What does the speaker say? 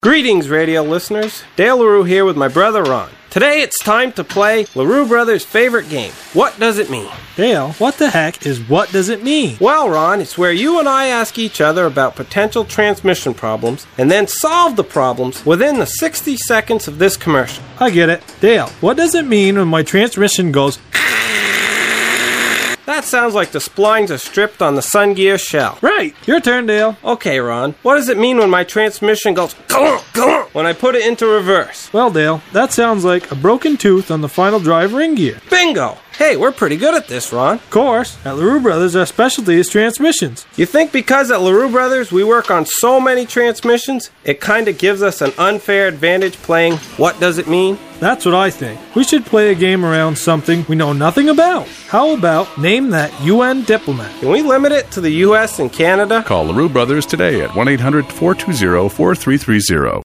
Greetings, radio listeners. Dale LaRue here with my brother Ron. Today it's time to play LaRue Brothers' favorite game, What Does It Mean? Dale, what the heck is What Does It Mean? Well, Ron, it's where you and I ask each other about potential transmission problems and then solve the problems within the 60 seconds of this commercial. I get it. Dale, what does it mean when my transmission goes... That sounds like the splines are stripped on the Sun Gear shell. Right. Your turn, Dale. Okay, Ron. What does it mean when my transmission goes when I put it into reverse? Well, Dale, that sounds like a broken tooth on the final drive ring gear. Bingo! Hey, we're pretty good at this, Ron. Of course. At LaRue Brothers, our specialty is transmissions. You think because at LaRue Brothers we work on so many transmissions, it kind of gives us an unfair advantage playing What Does It Mean? That's what I think. We should play a game around something we know nothing about. How about Name That UN Diplomat? Can we limit it to the U.S. and Canada? Call LaRue Brothers today at 1-800-420-4330.